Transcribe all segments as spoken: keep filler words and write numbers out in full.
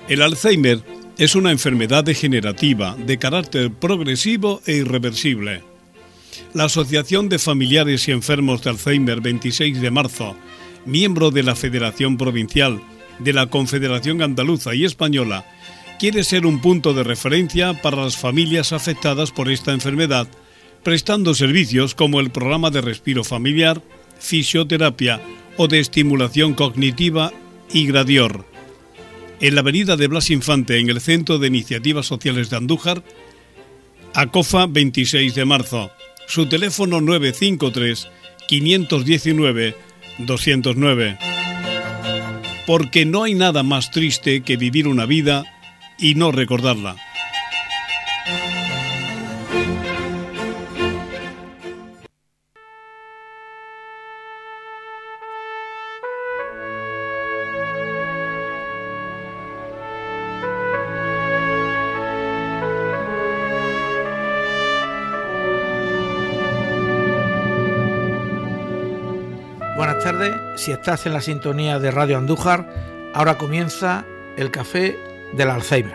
El Alzheimer es una enfermedad degenerativa de carácter progresivo e irreversible. La Asociación de Familiares y Enfermos de Alzheimer veintiséis de marzo, miembro de la Federación Provincial de la Confederación Andaluza y Española, quiere ser un punto de referencia para las familias afectadas por esta enfermedad, prestando servicios como el programa de respiro familiar, fisioterapia o de estimulación cognitiva y Gradior. En la avenida de Blas Infante, en el Centro de Iniciativas Sociales de Andújar, ACOFA veintiséis de marzo. Su teléfono nueve cinco tres, cinco uno nueve, dos cero nueve. Porque no hay nada más triste que vivir una vida y no recordarla. Buenas tardes, si estás en la sintonía de Radio Andújar, ahora comienza el Café del Alzheimer.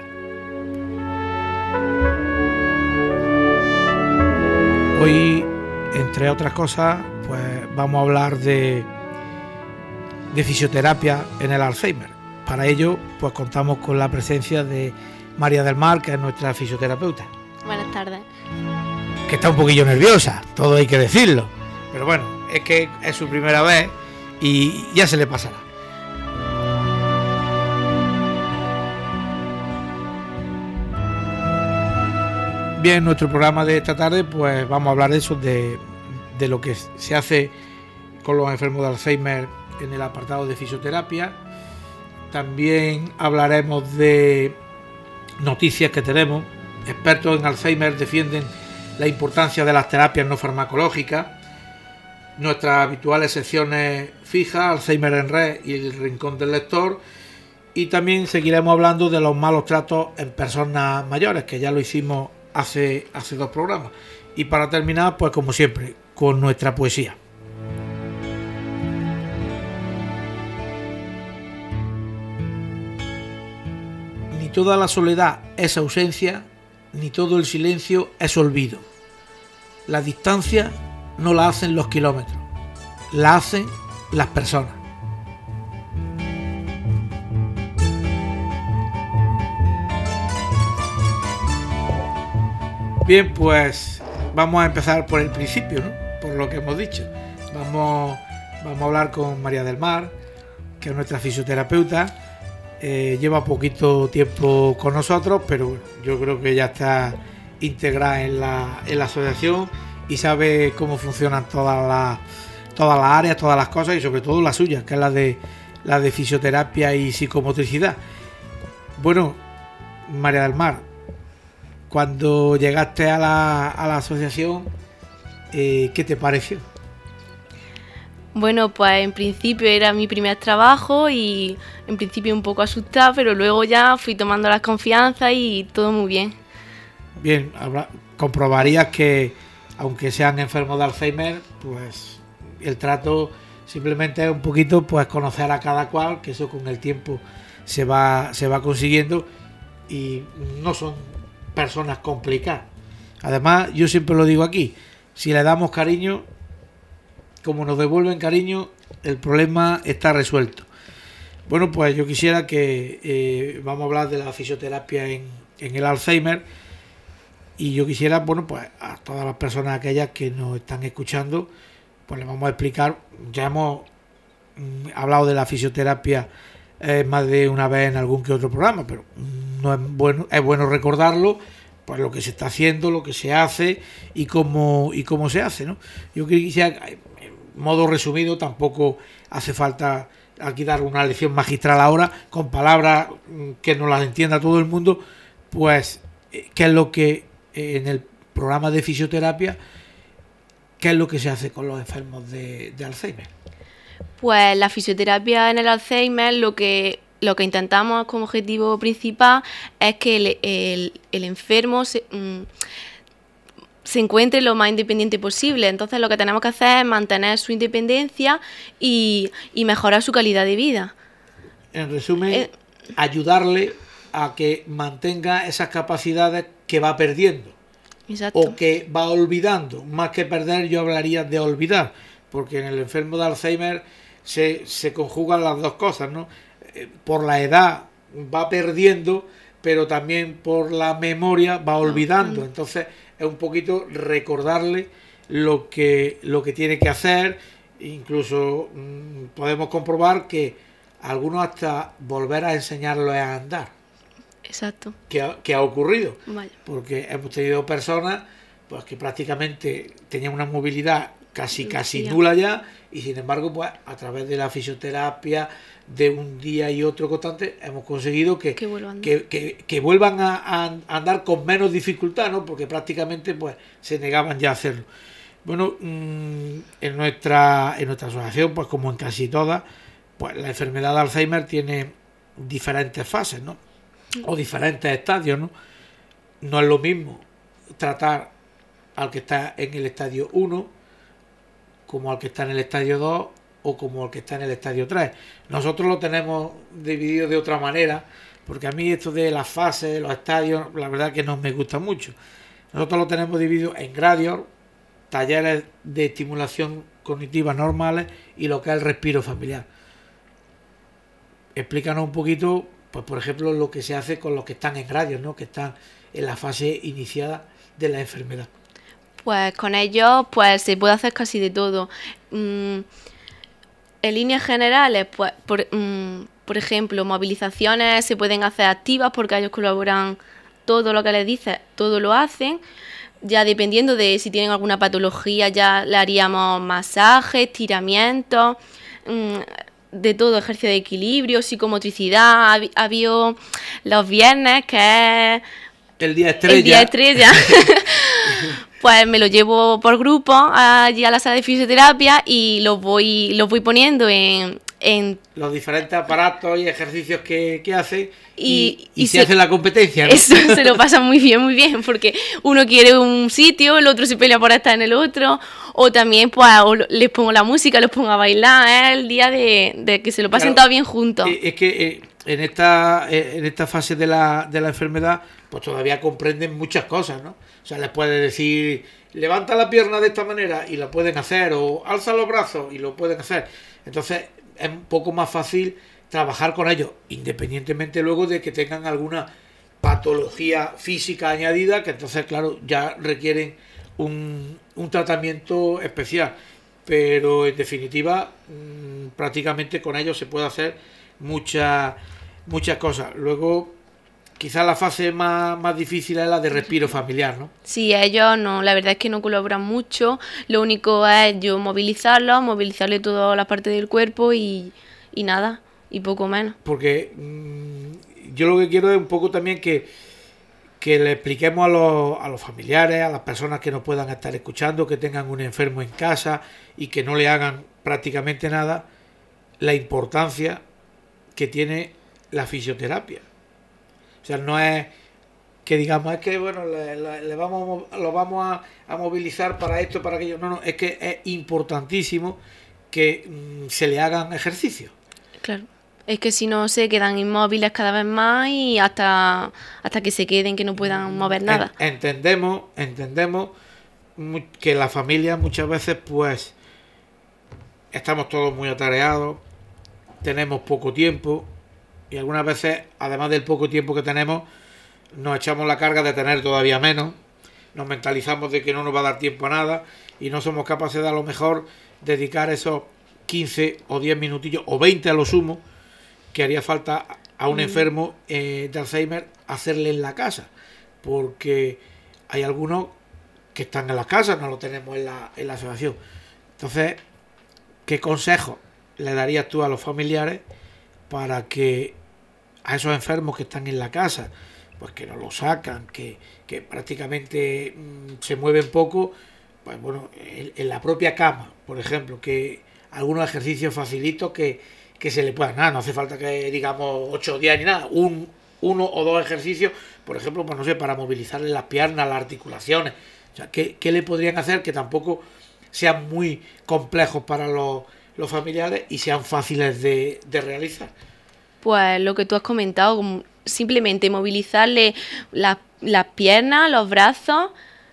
Hoy, entre otras cosas, pues vamos a hablar de, de fisioterapia en el Alzheimer. Para ello, pues contamos con la presencia de María del Mar, que es nuestra fisioterapeuta. Buenas tardes. Que está un poquillo nerviosa, todo hay que decirlo, pero bueno, es que es su primera vez y ya se le pasará. Bien, en nuestro programa de esta tarde pues vamos a hablar de eso, de, de lo que se hace con los enfermos de Alzheimer en el apartado de fisioterapia. También hablaremos de noticias que tenemos. Expertos en Alzheimer defienden la importancia de las terapias no farmacológicas. Nuestras habituales secciones fijas, Alzheimer en Red y el Rincón del Lector, y también seguiremos hablando de los malos tratos en personas mayores, que ya lo hicimos hace, hace dos programas. Y para terminar, pues como siempre, con nuestra poesía. Ni toda la soledad es ausencia, ni todo el silencio es olvido. La distancia no la hacen los kilómetros, la hacen las personas. Bien, pues vamos a empezar por el principio, ¿no? Por lo que hemos dicho. Vamos, vamos a hablar con María del Mar, que es nuestra fisioterapeuta. Eh, lleva poquito tiempo con nosotros, pero bueno, yo creo que ya está integrada en la, en la asociación y sabe cómo funcionan todas las todas las áreas, todas las cosas y sobre todo la suya, que es la de la de fisioterapia y psicomotricidad. Bueno, María del Mar, cuando llegaste a la, a la asociación, eh, ¿qué te pareció? Bueno, pues en principio era mi primer trabajo y en principio un poco asustada, pero luego ya fui tomando la confianza y todo muy bien. Bien, habrá, comprobarías que aunque sean enfermos de Alzheimer, pues el trato simplemente es un poquito pues conocer a cada cual, que eso con el tiempo se va, se va consiguiendo y no son personas complicadas. Además, yo siempre lo digo aquí, si le damos cariño, como nos devuelven cariño, el problema está resuelto. Bueno, pues yo quisiera que eh, vamos a hablar de la fisioterapia en, en el Alzheimer. Y yo quisiera, bueno, pues a todas las personas aquellas que nos están escuchando, pues les vamos a explicar. Ya hemos mm, hablado de la fisioterapia eh, más de una vez en algún que otro programa, pero no es bueno, es bueno recordarlo, pues lo que se está haciendo, lo que se hace y cómo y cómo se hace, ¿no? Yo quisiera, en modo resumido, tampoco hace falta aquí dar una lección magistral ahora con palabras que no las entienda todo el mundo, pues qué es lo que en el programa de fisioterapia, ¿qué es lo que se hace con los enfermos de, de Alzheimer? Pues la fisioterapia en el Alzheimer lo que, lo que intentamos como objetivo principal es que el, el, el enfermo se, mm, se encuentre lo más independiente posible. Entonces lo que tenemos que hacer es mantener su independencia y, y mejorar su calidad de vida. En resumen, eh, ayudarle a que mantenga esas capacidades que va perdiendo. Exacto. O que va olvidando. Más que perder, yo hablaría de olvidar, porque en el enfermo de Alzheimer se, se conjugan las dos cosas, ¿no? Eh, por la edad va perdiendo, pero también por la memoria va olvidando. Entonces es un poquito recordarle lo que, lo que tiene que hacer. Incluso mmm, podemos comprobar que algunos hasta volver a enseñarlo a andar. Exacto. ¿Qué ha, qué ha ocurrido? Vale. Porque hemos tenido personas pues que prácticamente tenían una movilidad casi casi nula ya, y sin embargo pues a través de la fisioterapia, de un día y otro constante, hemos conseguido que, que vuelvan, que, que, que vuelvan a, a andar con menos dificultad, ¿no? Porque prácticamente pues se negaban ya a hacerlo. Bueno, mmm, en nuestra en nuestra asociación, pues como en casi todas, pues la enfermedad de Alzheimer tiene diferentes fases, ¿no? O diferentes estadios, ¿no? No es lo mismo tratar al que está en el estadio uno como al que está en el estadio dos o como al que está en el estadio tres. Nosotros lo tenemos dividido de otra manera, porque a mí esto de las fases, los estadios, la verdad que no me gusta mucho. Nosotros lo tenemos dividido en gradios, talleres de estimulación cognitiva normales y lo que es el respiro familiar. Explícanos un poquito, pues por ejemplo, lo que se hace con los que están en gradios, ¿no? Que están en la fase iniciada de la enfermedad. Pues con ellos pues se puede hacer casi de todo. Mm, en líneas generales, pues por, mm, por ejemplo, movilizaciones se pueden hacer activas porque ellos colaboran, todo lo que les dices, todo lo hacen. Ya dependiendo de si tienen alguna patología, ya le haríamos masajes, estiramientos, mmm, de todo, ejercicio de equilibrio, psicomotricidad. Ha, ha habido los viernes, que es el día estrella. El día estrella. Pues me lo llevo por grupo allí a la sala de fisioterapia y los voy, los voy poniendo en, en los diferentes aparatos y ejercicios que, que hacen y, y, y, y se, se hace la competencia, ¿no? Eso se lo pasa muy bien, muy bien, porque uno quiere un sitio, el otro se pelea por estar en el otro, o también pues o les pongo la música, los pongo a bailar, es ¿eh? El día de, de que se lo pasen, claro, todos bien juntos. Es que eh, en esta en esta fase de la, de la enfermedad pues todavía comprenden muchas cosas, ¿no? O sea, les puede decir, levanta la pierna de esta manera y lo pueden hacer, o alza los brazos y lo pueden hacer. Entonces es un poco más fácil trabajar con ellos, independientemente luego de que tengan alguna patología física añadida, que entonces, claro, ya requieren un, un tratamiento especial. Pero en definitiva, mmm, prácticamente con ellos se puede hacer muchas muchas cosas. Luego, quizás la fase más, más difícil es la de respiro familiar, ¿no? Sí, ellos no, la verdad es que no colaboran mucho. Lo único es yo movilizarlos, movilizarle toda la parte del cuerpo y, y nada, y poco menos. Porque mmm, yo lo que quiero es un poco también que, que le expliquemos a los, a los familiares, a las personas que no puedan estar escuchando, que tengan un enfermo en casa y que no le hagan prácticamente nada, la importancia que tiene la fisioterapia. O sea, no es que digamos, es que bueno, le, le, le vamos, lo vamos a, a movilizar para esto, para aquello. No, no, es que es importantísimo que mmm, se le hagan ejercicios. Claro, es que si no se quedan inmóviles cada vez más y hasta, hasta que se queden, que no puedan mover nada. Entendemos, entendemos que la familia muchas veces pues estamos todos muy atareados, tenemos poco tiempo. Y algunas veces, además del poco tiempo que tenemos, nos echamos la carga de tener todavía menos, nos mentalizamos de que no nos va a dar tiempo a nada y no somos capaces de a lo mejor dedicar esos quince o diez minutillos o veinte a lo sumo que haría falta a un mm. enfermo eh, de Alzheimer hacerle en la casa, porque hay algunos que están en las casas, no lo tenemos en la, en la asociación. Entonces, ¿qué consejo le darías tú a los familiares para que a esos enfermos que están en la casa, pues que no lo sacan, que, que prácticamente mmm, se mueven poco, pues bueno, en, en la propia cama, por ejemplo, que algunos ejercicios facilitos que, que se le puedan, nada, no hace falta que digamos ocho días ni nada, un, uno o dos ejercicios, por ejemplo, pues no sé, para movilizarle las piernas, las articulaciones, o sea, ¿qué, qué le podrían hacer que tampoco sean muy complejos para los, los familiares y sean fáciles de, de realizar? Pues lo que tú has comentado, simplemente movilizarle las, las piernas, los brazos,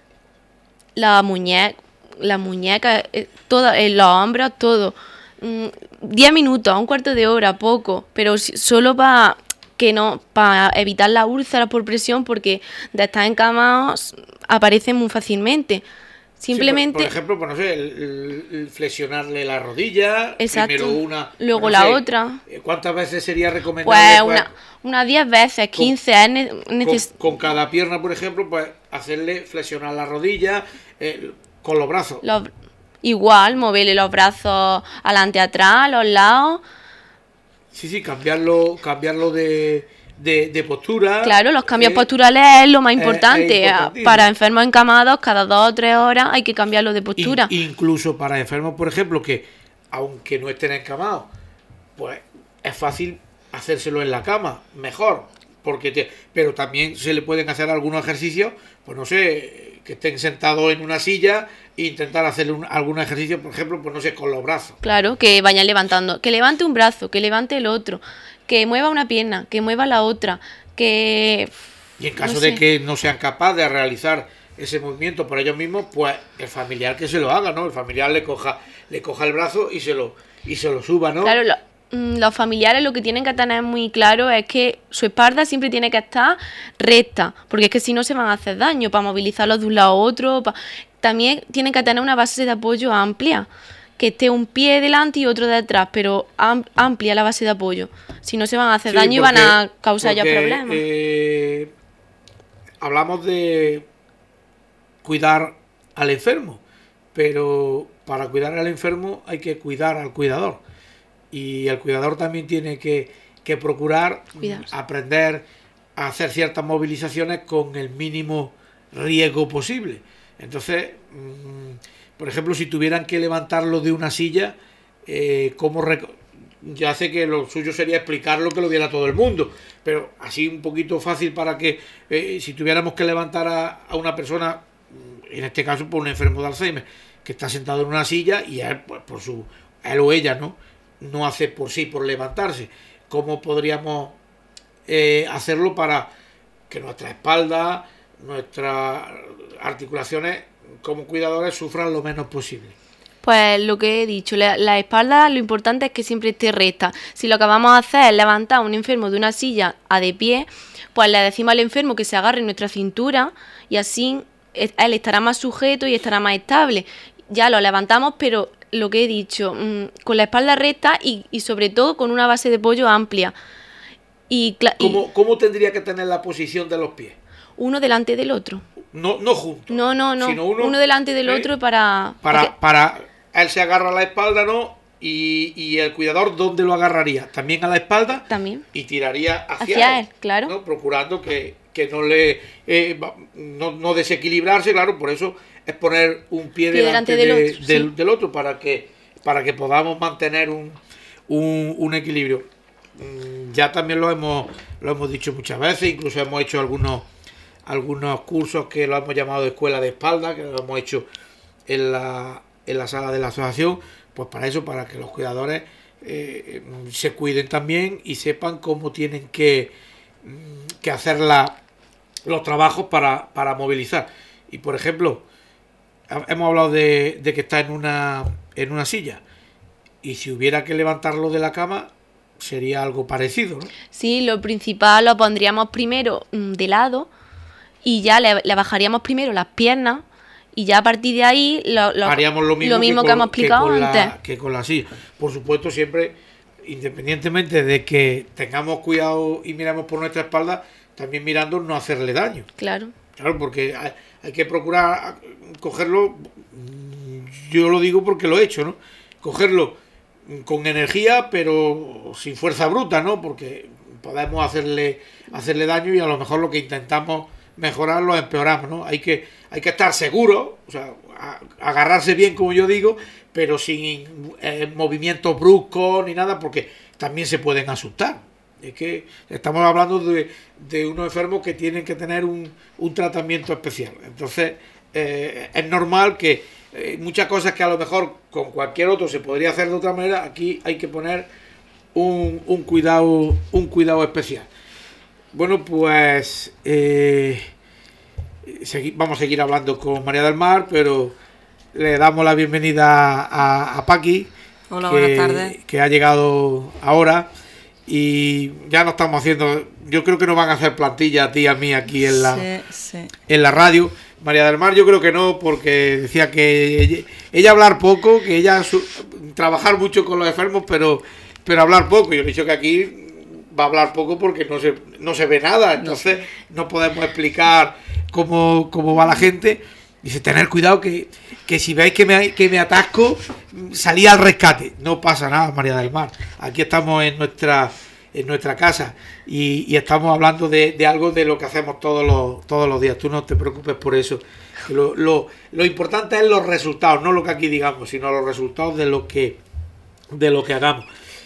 la muñeca, la muñeca, eh, todo, eh, los hombros, todo. Mm, diez minutos, un cuarto de hora, poco, pero si, solo para que no, para evitar las úlceras por presión, porque de estar encamados aparecen muy fácilmente. Simplemente. Sí, por, por ejemplo, pues no sé, el, el, el flexionarle la rodilla, exacto. primero una, luego pues no la sé, otra. ¿Cuántas veces sería recomendable? Pues Pues, una, unas diez veces, quince. Con, es neces- con, con cada pierna, por ejemplo, pues hacerle flexionar la rodilla eh, con los brazos. Los, igual, moverle los brazos adelante, atrás, a los lados. Sí, sí, cambiarlo, cambiarlo de, de, de postura. Claro, los cambios eh, posturales es lo más importante. Es, es para enfermos encamados, cada dos o tres horas hay que cambiarlo de postura. In, incluso para enfermos, por ejemplo, que aunque no estén encamados, pues es fácil hacérselo en la cama, mejor. Porque te, pero también se le pueden hacer algunos ejercicios, pues no sé, que estén sentados en una silla e intentar hacer un, algún ejercicio, por ejemplo, pues no sé, con los brazos. Claro, que vayan levantando, que levante un brazo, que levante el otro, que mueva una pierna, que mueva la otra, que... Y en caso no de sé. que no sean capaces de realizar ese movimiento por ellos mismos, pues el familiar que se lo haga, ¿no? El familiar le coja, le coja el brazo y se lo, y se lo suba, ¿no? Claro, lo, los familiares lo que tienen que tener muy claro es que su espalda siempre tiene que estar recta, porque es que si no se van a hacer daño para movilizarlos de un lado a otro. Pa... También tienen que tener una base de apoyo amplia, que esté un pie delante y otro detrás, pero am amplia la base de apoyo. Si no se van a hacer Sí, daño y porque, van a causar porque, ya problemas. Eh, hablamos de cuidar al enfermo, pero para cuidar al enfermo hay que cuidar al cuidador. Y el cuidador también tiene que, que procurar Cuidarse. aprender a hacer ciertas movilizaciones con el mínimo riesgo posible. Entonces, mmm, por ejemplo, si tuvieran que levantarlo de una silla, eh, ¿cómo ya sé que lo suyo sería explicarlo que lo viera todo el mundo, pero así un poquito fácil para que eh, si tuviéramos que levantar a, a una persona, en este caso por un enfermo de Alzheimer, que está sentado en una silla y él, pues, por su, él o ella, ¿no? no hace por sí, por levantarse. ¿Cómo podríamos eh, hacerlo para que nuestra espalda, nuestras articulaciones como cuidadores sufran lo menos posible? Pues lo que he dicho, la, la espalda lo importante es que siempre esté recta. Si lo que vamos a hacer es levantar a un enfermo de una silla a de pie, pues le decimos al enfermo que se agarre en nuestra cintura y así él estará más sujeto y estará más estable. Ya lo levantamos, pero lo que he dicho, mmm, con la espalda recta y, y sobre todo con una base de apoyo amplia. Y, ¿Cómo, y ¿Cómo tendría que tener la posición de los pies? Uno delante del otro. No, no juntos. No, no, no. Sino uno, uno delante del ¿eh? otro para... Para, porque... para... Él se agarra a la espalda, ¿no? Y, y el cuidador, ¿dónde lo agarraría? También a la espalda. También. Y tiraría hacia, hacia él, él, claro. ¿no? Procurando que, que no le... Eh, no, no desequilibrarse, claro. Por eso es poner un pie, pie delante, delante del, de, otro, del, sí. del otro para que, para que podamos mantener un, un, un equilibrio. Ya también lo hemos, lo hemos dicho muchas veces. Incluso hemos hecho algunos, algunos cursos que lo hemos llamado de escuela de espalda, que lo hemos hecho en la... en la sala de la asociación, pues para eso, para que los cuidadores eh, se cuiden también y sepan cómo tienen que, que hacer la, los trabajos para, para movilizar. Y por ejemplo, hemos hablado de, de que está en una, en una silla, y si hubiera que levantarlo de la cama, sería algo parecido, ¿no? Sí, lo principal lo pondríamos primero de lado y ya le, le bajaríamos primero las piernas. Y ya a partir de ahí lo, lo, haríamos lo mismo, lo mismo que, que, con, que hemos explicado que antes. La, que con la silla. Por supuesto, siempre, independientemente de que tengamos cuidado y miramos por nuestra espalda, también mirando no hacerle daño. Claro. Claro, porque hay, hay que procurar cogerlo, yo lo digo porque lo he hecho, ¿no? Cogerlo con energía, pero sin fuerza bruta, ¿no? Porque podemos hacerle, hacerle daño y a lo mejor lo que intentamos mejorar lo empeoramos, ¿no? Hay que, hay que estar seguro, o sea, a, agarrarse bien, como yo digo, pero sin eh, movimientos bruscos ni nada, porque también se pueden asustar. Es que estamos hablando de, de unos enfermos que tienen que tener un, un tratamiento especial. Entonces, eh, es normal que eh, muchas cosas que a lo mejor con cualquier otro se podría hacer de otra manera, aquí hay que poner un, un cuidado, un cuidado especial. Bueno, pues eh, segui- vamos a seguir hablando con María del Mar, pero le damos la bienvenida a, a Paqui, Hola, que, buenas tardes. que ha llegado ahora y ya no estamos haciendo, yo creo que nos van a hacer plantilla a ti y a mí aquí en la, Sí, sí. en la radio. María del Mar yo creo que no, porque decía que ella, ella hablar poco, que ella su, trabajar mucho con los enfermos, pero pero hablar poco. Yo le he dicho que aquí va a hablar poco porque no se, no se ve nada, entonces no podemos explicar cómo, cómo va la gente. Dice, tener cuidado que, que si veis que me, que me atasco, salí al rescate. No pasa nada, María del Mar. Aquí estamos en nuestra en nuestra casa y, y estamos hablando de, de algo de lo que hacemos todos los, todos los días. Tú no te preocupes por eso. Lo, lo, lo importante es los resultados, no lo que aquí digamos, sino los resultados de lo que, de lo que hagamos.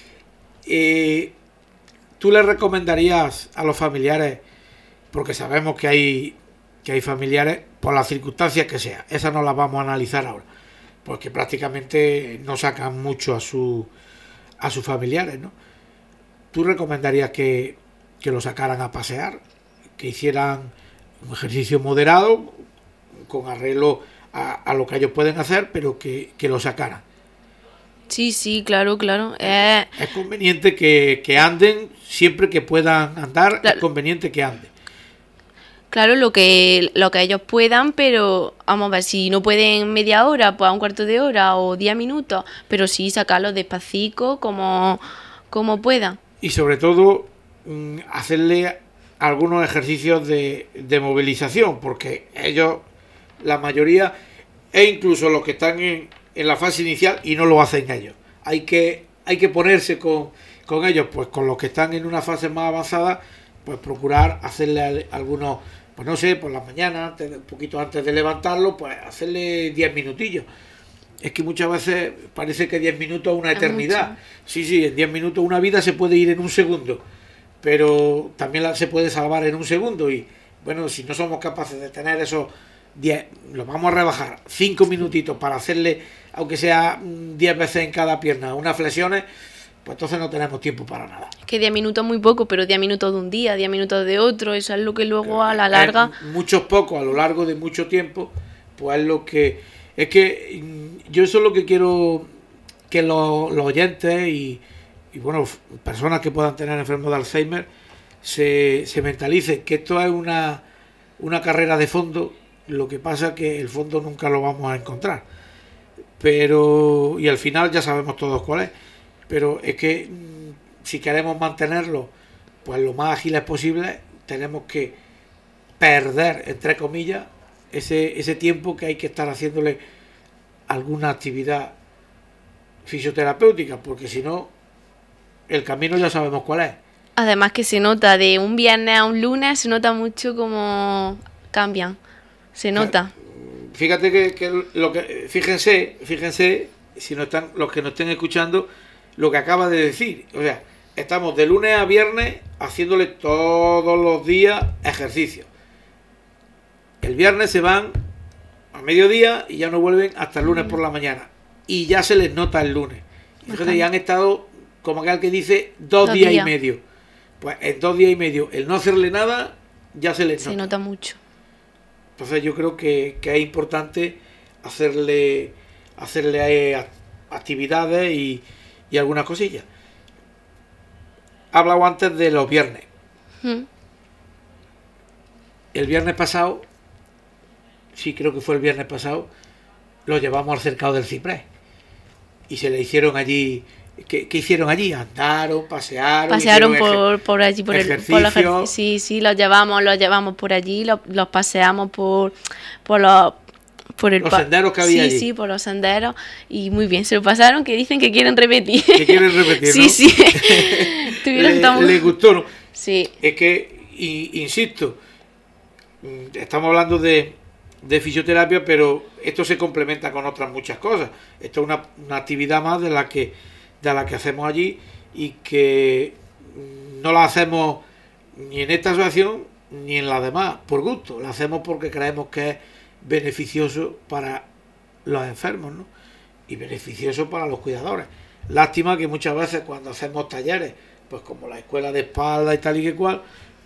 Eh, ¿Tú le recomendarías a los familiares, porque sabemos que hay, que hay familiares por las circunstancias que sea, esas no las vamos a analizar ahora, porque prácticamente no sacan mucho a, su, a sus familiares, ¿no? ¿Tú recomendarías que, que lo sacaran a pasear, que hicieran un ejercicio moderado, con arreglo a, a lo que ellos pueden hacer, pero que, que lo sacaran? Sí, sí, claro, claro. Eh, Es conveniente que, que anden siempre que puedan andar, Claro. es conveniente que anden. claro, lo que, lo que ellos puedan, pero vamos a ver, si no pueden media hora, pues a un cuarto de hora o diez minutos, pero sí sacarlos despacito como, como puedan. Y sobre todo mm, hacerle algunos ejercicios de, de movilización, porque ellos, la mayoría, e incluso los que están en, en la fase inicial y no lo hacen ellos. Hay que, hay que ponerse con, con ellos, pues con los que están en una fase más avanzada, pues procurar hacerle algunos, pues no sé, por la mañana, antes, un poquito antes de levantarlo, pues hacerle diez minutillos. Es que muchas veces parece que diez minutos es una Es eternidad. mucho. Sí, sí, en diez minutos una vida se puede ir en un segundo, pero también la, se puede salvar en un segundo. Y bueno, si no somos capaces de tener esos diez, lo vamos a rebajar cinco minutitos para hacerle, aunque sea mm, diez veces en cada pierna, unas flexiones, pues entonces no tenemos tiempo para nada. Es que diez minutos es muy poco, pero diez minutos de un día, diez minutos de otro, eso es lo que luego a la larga... Eh, muchos pocos a lo largo de mucho tiempo, pues es lo que... Es que mm, yo eso es lo que quiero que los, los oyentes y, y bueno, f- personas que puedan tener enfermos de Alzheimer se, se mentalicen que esto es una, una carrera de fondo. Lo que pasa que el fondo nunca lo vamos a encontrar, pero y al final ya sabemos todos cuál es, pero es que mm, si queremos mantenerlo pues lo más ágiles posible, tenemos que perder, entre comillas, ese, ese tiempo que hay que estar haciéndole alguna actividad fisioterapéutica, porque si no, el camino ya sabemos cuál es. Además que se nota de un viernes a un lunes, se nota mucho cómo cambian. Se nota. Fíjate que, que lo que fíjense, fíjense, si no están los que nos estén escuchando, lo que acaba de decir. O sea, estamos de lunes a viernes haciéndole todos los días ejercicio. El viernes se van a mediodía y ya no vuelven hasta el lunes por la mañana. Y ya se les nota el lunes. Y fíjate, Bastante. ya han estado, como aquel que dice, dos, Dos días, días. y medio. Pues en dos días y medio, el no hacerle nada, ya se les Se nota. nota mucho. Entonces yo creo que, que es importante hacerle hacerle eh, actividades y, y algunas cosillas. He hablado antes de los viernes. Mm. El viernes pasado, sí creo que fue el viernes pasado, lo llevamos al cercado del Ciprés. Y se le hicieron allí... ¿Qué, qué hicieron allí? Andaron, pasearon... Pasearon hicieron por, por allí, por el por los ejercicio. ejer- Sí, sí, los llevamos, los llevamos por allí, los, los paseamos por, por los... Por el Los pa- senderos que había sí, allí. Sí, por los senderos. Y muy bien, se lo pasaron, que dicen que quieren repetir. Que quieren repetir, Sí, ¿no? sí. Tuvieron le, tan- le gustó, ¿no? Sí, Es que, y- insisto, mm, estamos hablando de, de fisioterapia, pero esto se complementa con otras muchas cosas. Esto es una, una actividad más de la que de la que hacemos allí y que mm, no la hacemos ni en esta asociación ni en las demás por gusto. La hacemos porque creemos que es beneficioso para los enfermos, ¿no? Y beneficioso para los cuidadores. Lástima que muchas veces cuando hacemos talleres, pues como la escuela de espalda y tal y que cual,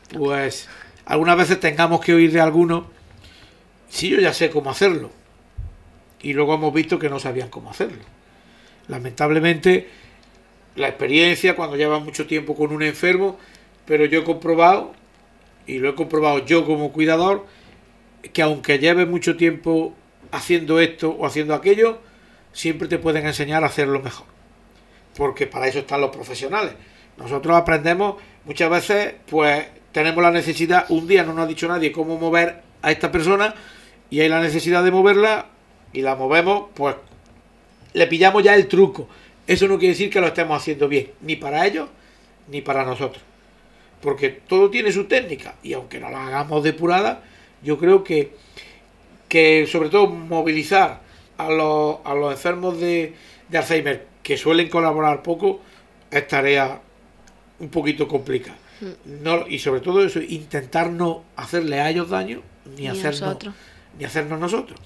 pues algunas veces tengamos que oír de algunos, sí, yo ya sé cómo hacerlo, y luego hemos visto que no sabían cómo hacerlo. Lamentablemente, la experiencia, cuando llevas mucho tiempo con un enfermo, pero yo he comprobado, y lo he comprobado yo como cuidador, que aunque lleves mucho tiempo haciendo esto o haciendo aquello, siempre te pueden enseñar a hacerlo mejor, porque para eso están los profesionales. Nosotros aprendemos muchas veces, pues tenemos la necesidad, un día no nos ha dicho nadie cómo mover a esta persona y hay la necesidad de moverla y la movemos, pues le pillamos ya el truco. Eso no quiere decir que lo estemos haciendo bien, ni para ellos ni para nosotros, porque todo tiene su técnica, y aunque no la hagamos depurada, yo creo que, que sobre todo movilizar a los, a los enfermos de, de Alzheimer, que suelen colaborar poco, es tarea un poquito complicada. No, y sobre todo eso, intentar no hacerle a ellos daño, ni, ni hacernos nosotros. ni hacernos nosotros.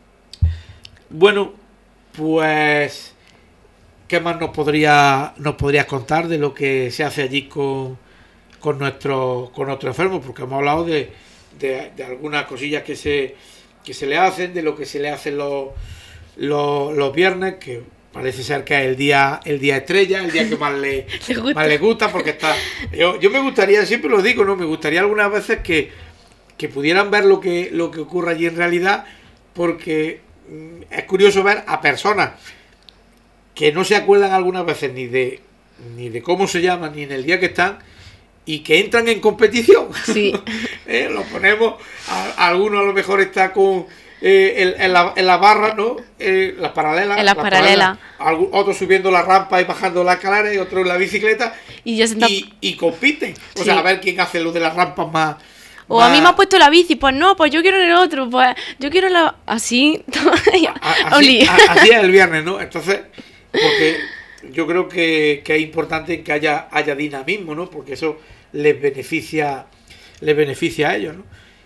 Bueno, pues ¿qué más nos podría nos podrías contar de lo que se hace allí con, con nuestros con nuestros enfermos? Porque hemos hablado de, de, de algunas cosillas que se que se le hacen, de lo que se le hacen los, los, los viernes, que parece ser que es el día el día estrella, el día que más le, le gusta. más le gusta, porque está yo, yo me gustaría, siempre lo digo, no me gustaría algunas veces que, que pudieran ver lo que lo que ocurre allí en realidad, porque mm, es curioso ver a personas que no se acuerdan algunas veces ni de ni de cómo se llaman ni en el día que están, y que entran en competición. Sí. ¿Eh? Lo ponemos, a, a alguno a lo mejor está con eh, en, en, la, en la barra, ¿no? Eh, las paralelas. En las la paralelas. Paralelas. Otros subiendo la rampa y bajando la escalera, y otros en la bicicleta. Y, yo senta... y, y compiten. O sí. sea, a ver quién hace lo de las rampas más... O más... a mí me ha puesto la bici, pues no, pues yo quiero en el otro, pues yo quiero la... Así. así, así es el viernes, ¿no? Entonces, porque yo creo que, que es importante que haya, haya dinamismo, ¿no? Porque eso les beneficia, les beneficia a ellos, ¿no?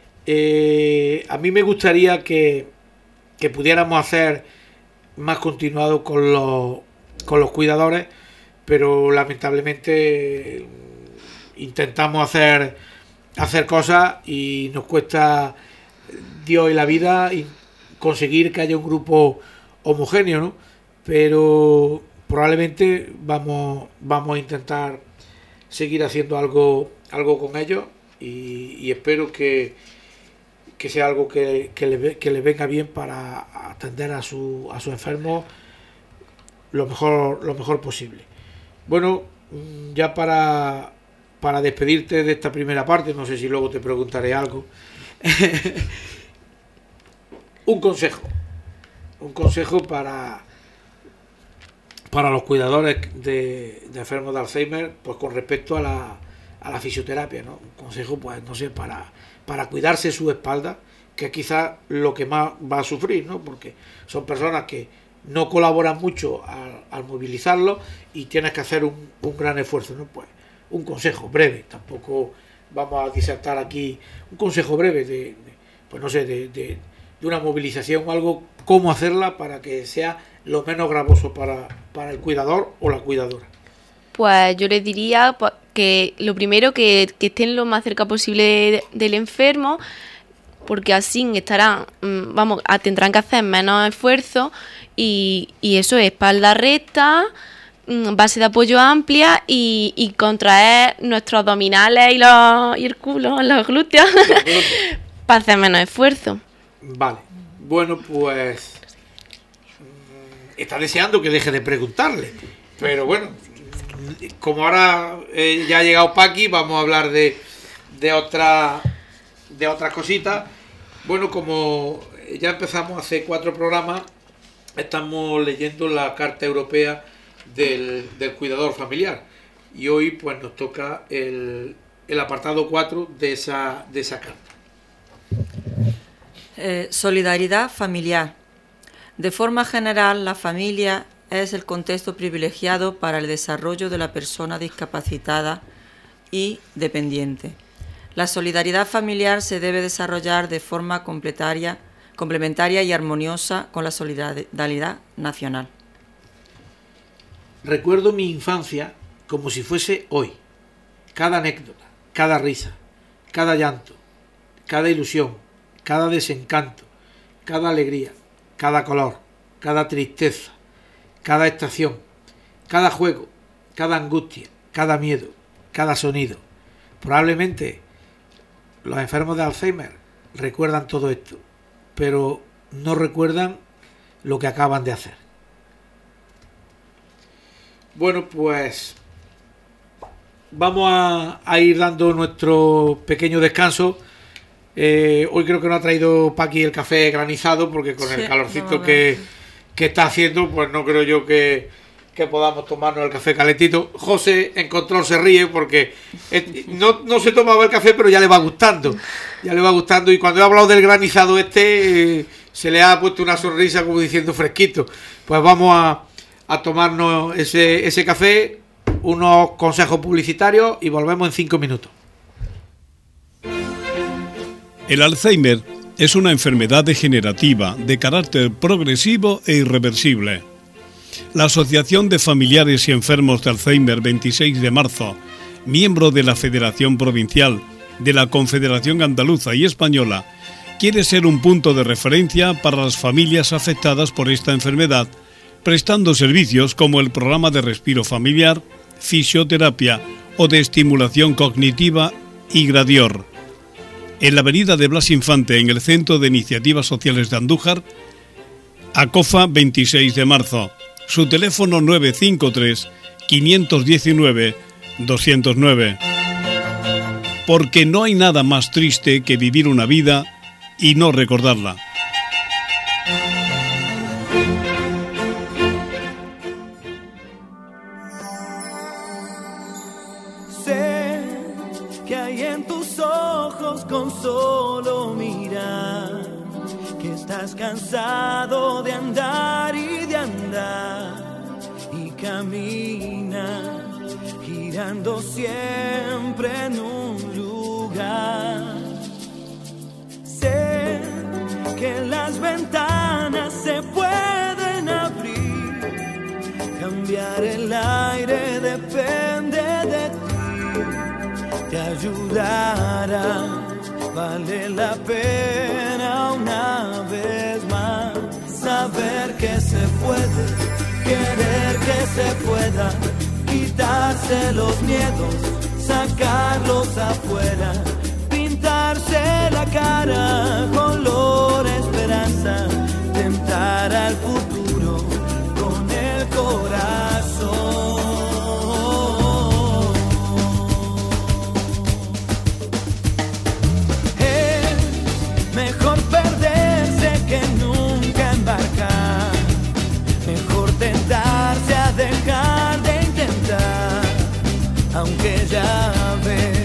Eh, a mí me gustaría que, que pudiéramos hacer más continuado con los, con los cuidadores, pero lamentablemente intentamos hacer, hacer cosas y nos cuesta Dios y la vida y conseguir que haya un grupo homogéneo, ¿no? Pero probablemente vamos, vamos a intentar seguir haciendo algo, algo con ellos, y, y espero que que sea algo que, que, le, que le venga bien para atender a su a su enfermo lo mejor lo mejor posible. Bueno, ya para para despedirte de esta primera parte, no sé si luego te preguntaré algo. un consejo un consejo para para los cuidadores de, de enfermos de Alzheimer, pues con respecto a la a la fisioterapia, ¿no? Un consejo, pues no sé, para para cuidarse su espalda, que es quizás lo que más va a sufrir, ¿no? Porque son personas que no colaboran mucho al, al movilizarlo y tienes que hacer un, un gran esfuerzo, ¿no? Pues un consejo breve, tampoco vamos a disertar aquí, un consejo breve de, de pues no sé, de, de, de una movilización o algo, cómo hacerla para que sea lo menos gravoso para, para el cuidador o la cuidadora. Pues yo les diría pues, que lo primero que, que estén lo más cerca posible de, del enfermo, porque así estarán, vamos, tendrán que hacer menos esfuerzo, y, y eso es espalda recta, base de apoyo amplia y, y contraer nuestros abdominales y, los, y el culo, los glúteos, para hacer menos esfuerzo. Vale, bueno, pues está deseando que deje de preguntarle, pero bueno, como ahora eh, ya ha llegado Paqui, vamos a hablar de, de otra de otras cositas. Bueno, como ya empezamos hace cuatro programas, estamos leyendo la Carta Europea del, del Cuidador Familiar, y hoy pues nos toca el, el apartado cuatro de esa, de esa carta. Eh, solidaridad familiar. De forma general, la familia es el contexto privilegiado para el desarrollo de la persona discapacitada y dependiente. La solidaridad familiar se debe desarrollar de forma complementaria, complementaria y armoniosa con la solidaridad nacional. Recuerdo mi infancia como si fuese hoy. Cada anécdota, cada risa, cada llanto, cada ilusión, cada desencanto, cada alegría, cada color, cada tristeza, cada estación, cada juego, cada angustia, cada miedo, cada sonido. Probablemente los enfermos de Alzheimer recuerdan todo esto, pero no recuerdan lo que acaban de hacer. Bueno, pues vamos a, a ir dando nuestro pequeño descanso. Eh, hoy creo que no ha traído Paqui el café granizado, porque con sí, el calorcito no, que, que está haciendo, pues no creo yo que, que podamos tomarnos el café calentito. José en control se ríe porque eh, no, no se tomaba el café, pero ya le va gustando. Ya le va gustando, y cuando he hablado del granizado este, eh, se le ha puesto una sonrisa como diciendo fresquito. Pues vamos a, a tomarnos ese, ese café, unos consejos publicitarios y volvemos en cinco minutos. El Alzheimer es una enfermedad degenerativa de carácter progresivo e irreversible. La Asociación de Familiares y Enfermos de Alzheimer veintiséis de marzo, miembro de la Federación Provincial de la Confederación Andaluza y Española, quiere ser un punto de referencia para las familias afectadas por esta enfermedad, prestando servicios como el programa de respiro familiar, fisioterapia o de estimulación cognitiva y Gradior. En la avenida de Blas Infante, en el Centro de Iniciativas Sociales de Andújar, ACOFA veintiséis de marzo. Su teléfono nueve cinco tres, cinco uno nueve, dos cero nueve. Porque no hay nada más triste que vivir una vida y no recordarla. Sé que hay en tus ojos con solo mirar, que estás cansado de andar y de andar, y camina girando siempre en un lugar. Sé que las ventanas se pueden abrir, cambiar el aire depende de ti, te ayudará. Vale la pena una vez más saber que se puede, querer que se pueda, quitarse los miedos, sacarlos afuera, pintarse la cara, color esperanza, tentar al futuro con el corazón. Mejor perderse que nunca embarcar, mejor tentarse a dejar de intentar, aunque ya ves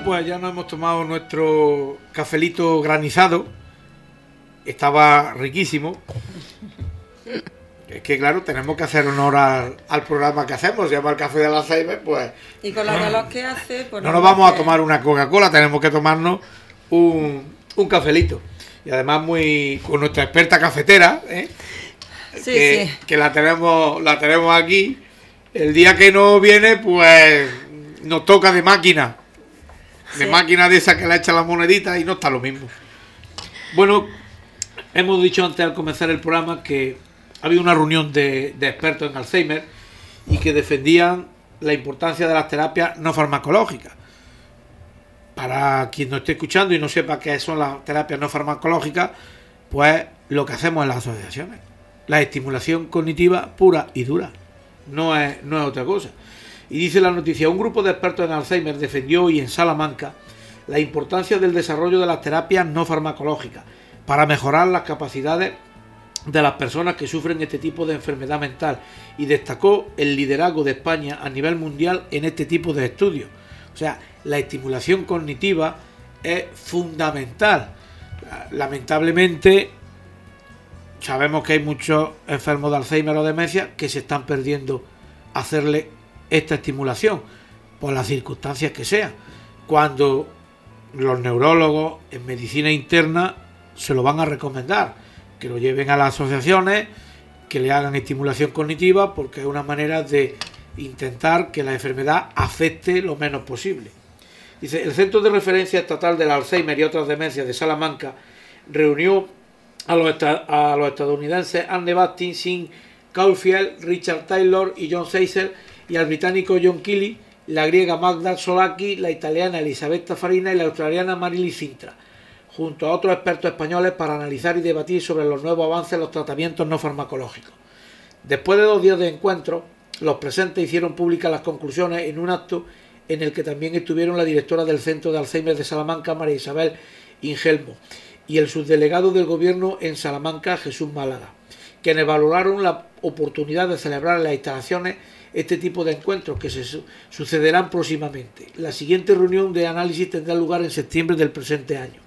pues ya nos hemos tomado nuestro cafelito granizado. Estaba riquísimo. Es que claro, tenemos que hacer honor al, al programa que hacemos, se llama el Café del Alzheimer, pues... Y con los reloj que hace... Pues no nos vamos a tomar una Coca-Cola, tenemos que tomarnos un, un cafelito. Y además muy con nuestra experta cafetera, ¿eh? Sí, que, sí. que la tenemos, la tenemos aquí. El día que no viene, pues nos toca de máquina. De Sí. máquina de esa que le echa la monedita y no está lo mismo. Bueno, hemos dicho antes al comenzar el programa que había una reunión de, de expertos en Alzheimer y que defendían la importancia de las terapias no farmacológicas. Para quien nos esté escuchando y no sepa qué son las terapias no farmacológicas, pues lo que hacemos en las asociaciones. La estimulación cognitiva pura y dura. No es, no es otra cosa. Y dice la noticia, un grupo de expertos en Alzheimer defendió hoy en Salamanca la importancia del desarrollo de las terapias no farmacológicas para mejorar las capacidades de las personas que sufren este tipo de enfermedad mental y destacó el liderazgo de España a nivel mundial en este tipo de estudios. O sea, la estimulación cognitiva es fundamental. Lamentablemente, sabemos que hay muchos enfermos de Alzheimer o demencia que se están perdiendo hacerle esta estimulación por las circunstancias que sean. Cuando los neurólogos en medicina interna se lo van a recomendar, que lo lleven a las asociaciones, que le hagan estimulación cognitiva, porque es una manera de intentar que la enfermedad afecte lo menos posible. Dice, el Centro de Referencia Estatal del Alzheimer y otras demencias de Salamanca reunió a los, a los estadounidenses Anne Bastin, Sean Caulfield, Richard Taylor y John Seisel, y al británico John Keeley, la griega Magda Solaki, la italiana Elisabetta Farina y la australiana Marily Sintra, junto a otros expertos españoles para analizar y debatir sobre los nuevos avances en los tratamientos no farmacológicos. Después de dos días de encuentro, los presentes hicieron públicas las conclusiones en un acto en el que también estuvieron la directora del Centro de Alzheimer de Salamanca, María Isabel Ingelmo, y el subdelegado del Gobierno en Salamanca, Jesús Málaga, quienes valoraron la oportunidad de celebrar en las instalaciones este tipo de encuentros que se su sucederán próximamente. La siguiente reunión de análisis tendrá lugar en septiembre del presente año.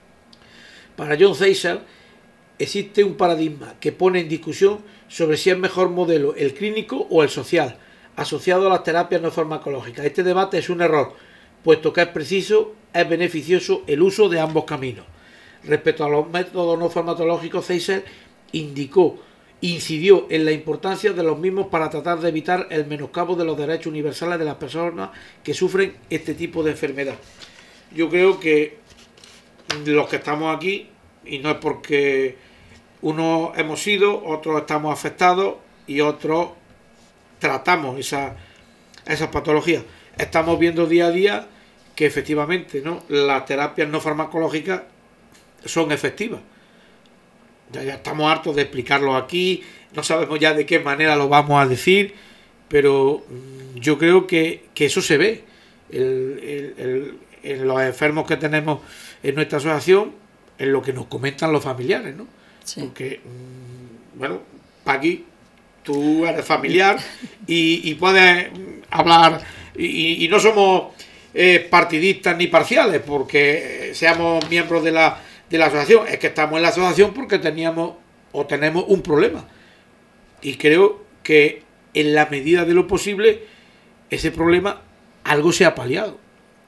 Para John Seisel, existe un paradigma que pone en discusión sobre si es mejor modelo el clínico o el social, asociado a las terapias no farmacológicas. Este debate es un error, puesto que es preciso, es beneficioso el uso de ambos caminos. Respecto a los métodos no farmacológicos, Seisel indicó, incidió en la importancia de los mismos para tratar de evitar el menoscabo de los derechos universales de las personas que sufren este tipo de enfermedad. Yo creo que los que estamos aquí, y no es porque unos hemos sido, otros estamos afectados y otros tratamos esa, esas patologías. Estamos viendo día a día que efectivamente, ¿no?, las terapias no farmacológicas son efectivas. Ya, ya estamos hartos de explicarlo aquí, no sabemos ya de qué manera lo vamos a decir, pero yo creo que, que eso se ve el, el, el, en los enfermos que tenemos en nuestra asociación, en lo que nos comentan los familiares, ¿no? Sí. Porque, bueno, Paqui, tú eres familiar y, y puedes hablar, y, y no somos eh, partidistas ni parciales porque seamos miembros de la de la asociación, es que estamos en la asociación porque teníamos o tenemos un problema y creo que en la medida de lo posible ese problema algo se ha paliado.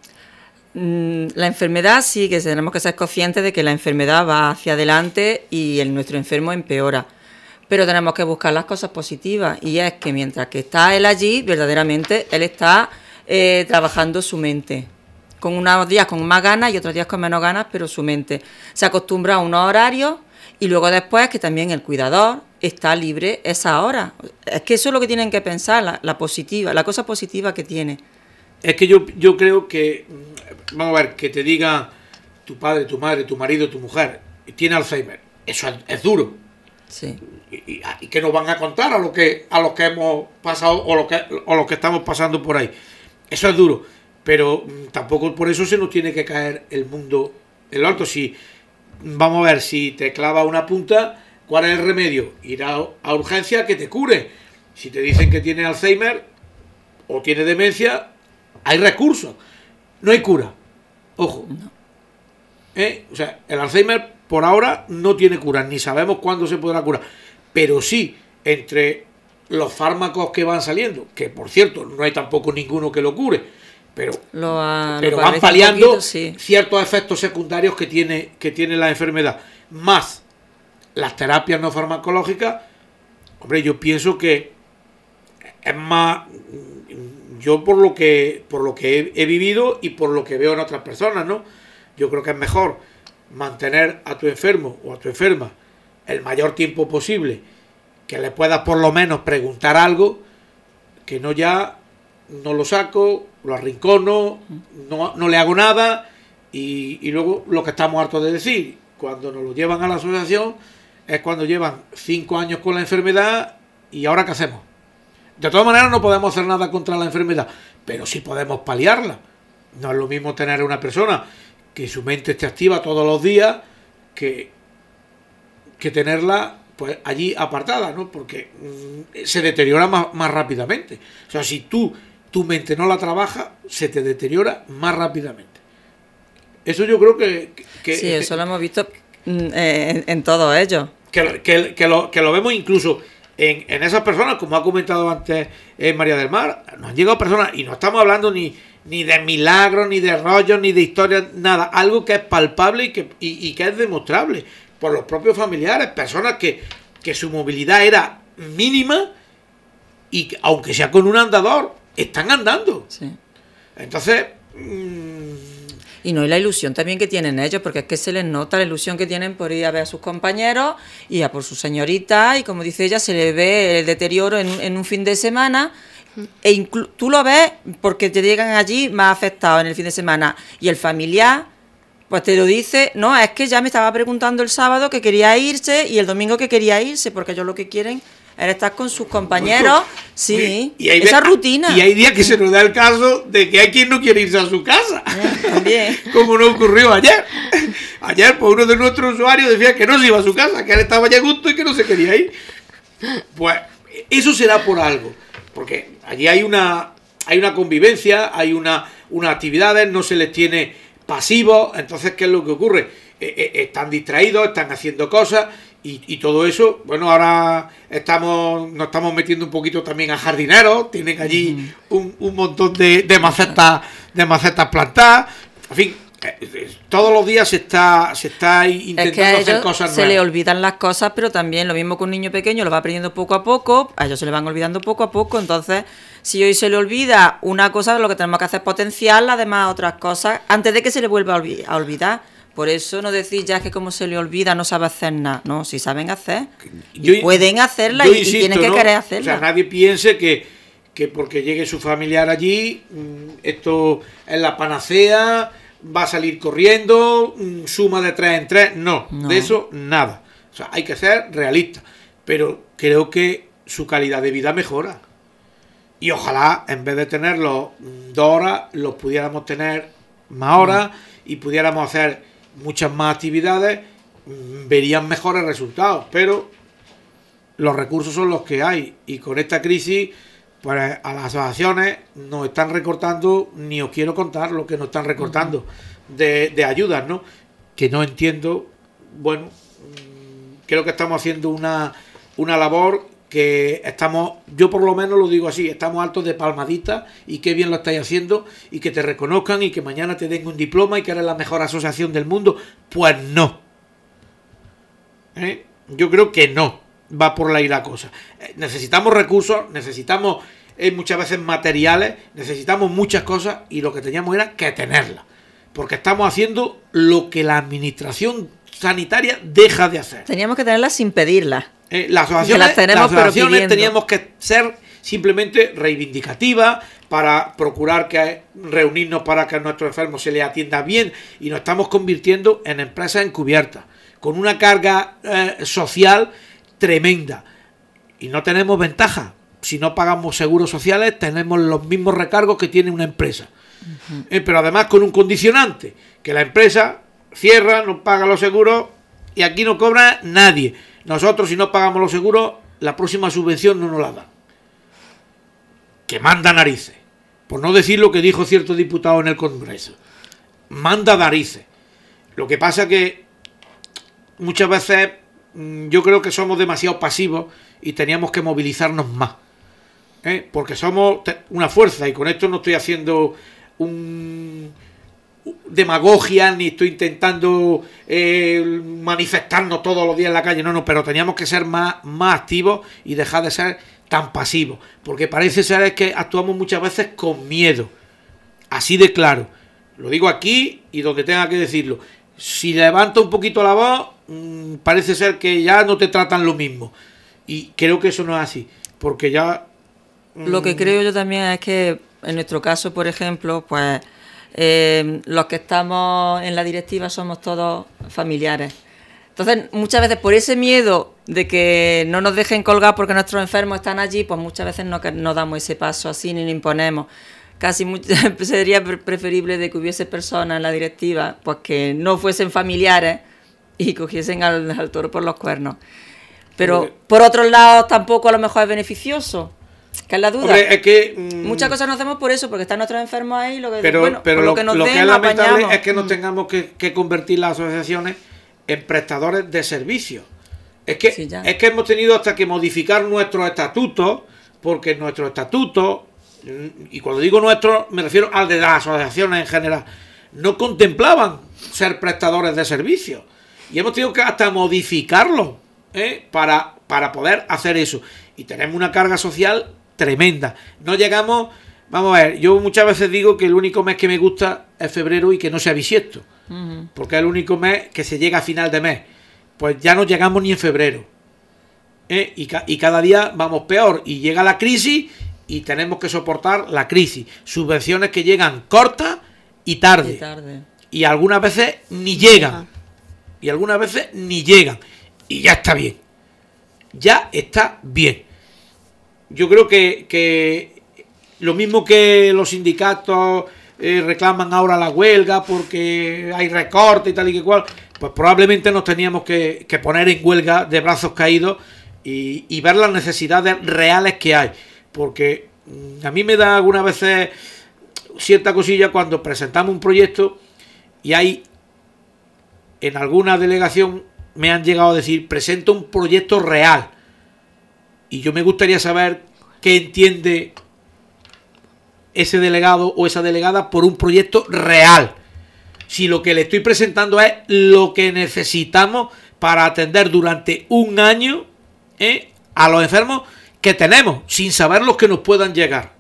La enfermedad sí que tenemos que ser conscientes de que la enfermedad va hacia adelante y el nuestro enfermo empeora, pero tenemos que buscar las cosas positivas y es que mientras que está él allí, verdaderamente él está eh, trabajando su mente. Con unos días con más ganas y otros días con menos ganas, pero su mente se acostumbra a unos horarios y luego después que también el cuidador está libre esa hora. Es que eso es lo que tienen que pensar, la, la positiva, la cosa positiva que tiene. Es que yo, yo creo que, vamos a ver, que te diga tu padre, tu madre, tu marido, tu mujer, tiene Alzheimer, eso es, es duro. Sí. Y, y, y que nos van a contar a los que, a los que hemos pasado o los que, o los que estamos pasando por ahí. Eso es duro. Pero tampoco por eso se nos tiene que caer el mundo en lo alto. Si, vamos a ver, si te clava una punta, ¿cuál es el remedio? Ir a, a urgencia que te cure. Si te dicen que tiene Alzheimer o tiene demencia, hay recursos. No hay cura. Ojo. ¿Eh? O sea, el Alzheimer por ahora no tiene cura, ni sabemos cuándo se podrá curar. Pero sí, entre los fármacos que van saliendo, que por cierto, no hay tampoco ninguno que lo cure, pero, lo ha, pero lo van paliando poquito, sí. ciertos efectos secundarios que tiene, que tiene la enfermedad. Más las terapias no farmacológicas, hombre, yo pienso que es más, yo por lo que por lo que he, he vivido y por lo que veo en otras personas, ¿no? Yo creo que es mejor mantener a tu enfermo o a tu enferma el mayor tiempo posible, que le puedas por lo menos preguntar algo, que no ya no lo saco, lo arrincono, no, no le hago nada, y, y luego lo que estamos hartos de decir, cuando nos lo llevan a la asociación, es cuando llevan cinco años con la enfermedad y ahora ¿qué hacemos? De todas maneras no podemos hacer nada contra la enfermedad, pero sí podemos paliarla. No es lo mismo tener a una persona que su mente esté activa todos los días que, que tenerla pues allí apartada, ¿no? Porque mmm, se deteriora más, más rápidamente. O sea, si tú tu mente no la trabaja, se te deteriora más rápidamente. Eso yo creo que... que sí, eso lo hemos visto en, en todo ello. Que, que, que, lo, que lo vemos incluso en, en esas personas, como ha comentado antes eh, María del Mar, nos han llegado personas, y no estamos hablando ni, ni de milagros, ni de rollos, ni de historias, nada, algo que es palpable y que, y, y que es demostrable por los propios familiares, personas que, que su movilidad era mínima y que, aunque sea con un andador, están andando. Sí. Entonces... Mmm, y no, y la ilusión también que tienen ellos, porque es que se les nota la ilusión que tienen por ir a ver a sus compañeros y a por su señorita, y como dice ella, se le ve el deterioro en, en un fin de semana, e inclu- tú lo ves porque te llegan allí más afectados en el fin de semana, y el familiar pues te lo dice, no, es que ya me estaba preguntando el sábado que quería irse y el domingo que quería irse, porque ellos lo que quieren es estar con sus compañeros, sí, y, y hay esa ve- rutina. Y hay días que se nos da el caso de que hay quien no quiere irse a su casa. Eh, también. Como nos ocurrió ayer. Ayer, pues uno de nuestros usuarios decía que no se iba a su casa, que él estaba ya a gusto y que no se quería ir. Pues eso será por algo. Porque allí hay una, hay una convivencia, hay una, unas actividades, no se les tiene pasivos. Entonces, ¿qué es lo que ocurre? Eh, eh, están distraídos, están haciendo cosas. Y, y todo eso, bueno, ahora estamos nos estamos metiendo un poquito también a jardineros, tienen allí un, un montón de, de macetas de macetas plantadas, en fin, eh, todos los días se está se está intentando es que a ellos hacer cosas se nuevas. le olvidan las cosas, pero también lo mismo que un niño pequeño lo va aprendiendo poco a poco, a ellos se le van olvidando poco a poco, entonces si hoy se le olvida una cosa, lo que tenemos que hacer es potenciarla, además otras cosas, antes de que se le vuelva a, olvid- a olvidar. Por eso no decir ya que como se le olvida no sabe hacer nada. No, si saben hacer, Yo, pueden hacerla yo y, insisto, y tienen que ¿no? querer hacerla. O sea, nadie piense que, que porque llegue su familiar allí, esto es la panacea, va a salir corriendo, suma de tres en tres. No, No. de eso nada. O sea, hay que ser realista. Pero creo que su calidad de vida mejora. Y ojalá, en vez de tenerlos dos horas, los pudiéramos tener más horas mm. y pudiéramos hacer muchas más actividades, verían mejores resultados, pero los recursos son los que hay, y con esta crisis pues a las asociaciones nos están recortando, ni os quiero contar lo que nos están recortando de, de ayudas, ¿no? Que no entiendo. Bueno, creo que estamos haciendo una, una labor que estamos, yo por lo menos lo digo así, estamos altos de palmaditas, y qué bien lo estáis haciendo, y que te reconozcan y que mañana te den un diploma y que eres la mejor asociación del mundo. Pues no. ¿Eh? Yo creo que no va por ahí la cosa. Eh, necesitamos recursos, necesitamos eh, muchas veces materiales, necesitamos muchas cosas, y lo que teníamos era que tenerlas, porque estamos haciendo lo que la administración sanitaria deja de hacer. Teníamos que tenerlas sin pedirlas. Eh, las asociaciones, las tenemos, las asociaciones pero teníamos que ser simplemente reivindicativas para procurar que reunirnos para que a nuestros enfermos se les atienda bien, y nos estamos convirtiendo en empresas encubiertas con una carga eh, social tremenda, y no tenemos ventaja. Si no pagamos seguros sociales, tenemos los mismos recargos que tiene una empresa. Uh-huh. eh, pero además con un condicionante, que la empresa cierra, no paga los seguros, y aquí no cobra nadie. Nosotros, si no pagamos los seguros, la próxima subvención no nos la dan. Que manda narices. Por no decir lo que dijo cierto diputado en el Congreso. manda narices. Lo que pasa que muchas veces yo creo que somos demasiado pasivos y teníamos que movilizarnos más, ¿eh? Porque somos una fuerza, y con esto no estoy haciendo un demagogia ni estoy intentando eh, manifestarnos todos los días en la calle, no, no, pero teníamos que ser más, más activos y dejar de ser tan pasivos, porque parece ser es que actuamos muchas veces con miedo, así de claro, lo digo aquí y donde tenga que decirlo. Si levanta un poquito la voz, mmm, parece ser que ya no te tratan lo mismo. Y creo que eso no es así. Porque ya... Mmm... Lo que creo yo también es que, en nuestro caso, por ejemplo, pues eh, los que estamos en la directiva somos todos familiares. Entonces, muchas veces, por ese miedo de que no nos dejen colgar porque nuestros enfermos están allí, pues muchas veces no, no damos ese paso así ni nos imponemos. Casi mucho, sería preferible de que hubiese personas en la directiva pues que no fuesen familiares y cogiesen al, al toro por los cuernos. Pero hombre, por otro lado tampoco a lo mejor es beneficioso, que es la duda. Hombre, es que mmm, muchas cosas no hacemos por eso, porque están nuestros enfermos ahí. Lo que, pero bueno, pero lo, lo que nos lo den, que es lamentable apañamos. Es que no tengamos que, que convertir las asociaciones en prestadores de servicios. Es que, sí, es que hemos tenido hasta que modificar nuestros estatutos, porque nuestros estatutos, y cuando digo nuestro me refiero al de las asociaciones en general, no contemplaban ser prestadores de servicios y hemos tenido que hasta modificarlo, ¿eh? para, para poder hacer eso, y tenemos una carga social tremenda. No llegamos, vamos a ver, yo muchas veces digo que el único mes que me gusta es febrero y que no sea bisiesto, uh-huh. porque es el único mes que se llega a final de mes. Pues ya no llegamos ni en febrero, ¿eh? y, ca- y cada día vamos peor, y llega la crisis y tenemos que soportar la crisis. Subvenciones que llegan cortas y tarde. Y, tarde. y algunas veces ni llegan. Y algunas veces ni llegan. Y ya está bien. Ya está bien. Yo creo que, que lo mismo que los sindicatos eh, reclaman ahora la huelga porque hay recorte y tal y que cual, pues probablemente nos teníamos que, que poner en huelga de brazos caídos y, y ver las necesidades reales que hay. Porque a mí me da algunas veces cierta cosilla cuando presentamos un proyecto y hay en alguna delegación me han llegado a decir presento un proyecto real, y yo me gustaría saber qué entiende ese delegado o esa delegada por un proyecto real, si lo que le estoy presentando es lo que necesitamos para atender durante un año ¿eh? a los enfermos que tenemos, sin saber los que nos puedan llegar.